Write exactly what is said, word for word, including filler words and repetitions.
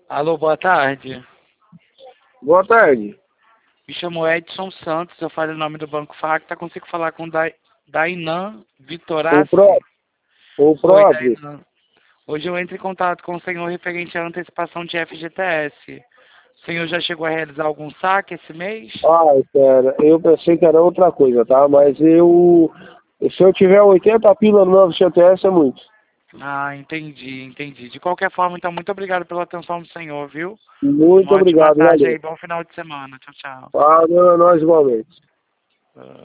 Alô, boa tarde. Boa tarde. Me chamo Edson Santos, eu falo em nome do Banco Facta. Consigo falar com Dai- Dainan O Vitorassi? próprio. O Oi, próprio. Dainan. Hoje eu entro em contato com o senhor referente à antecipação de F G T S. O senhor já chegou a realizar algum saque esse mês? Ai, cara, eu pensei que era outra coisa, tá? Mas eu... Se eu tiver oitenta pila no meu F G T S é muito. Ah, entendi, entendi. De qualquer forma, então, muito obrigado pela atenção do senhor, viu? Muito Uma ótima obrigado, tarde aí, valeu. bom final de semana. Tchau, tchau. Ah, não, nós igualmente. Ah.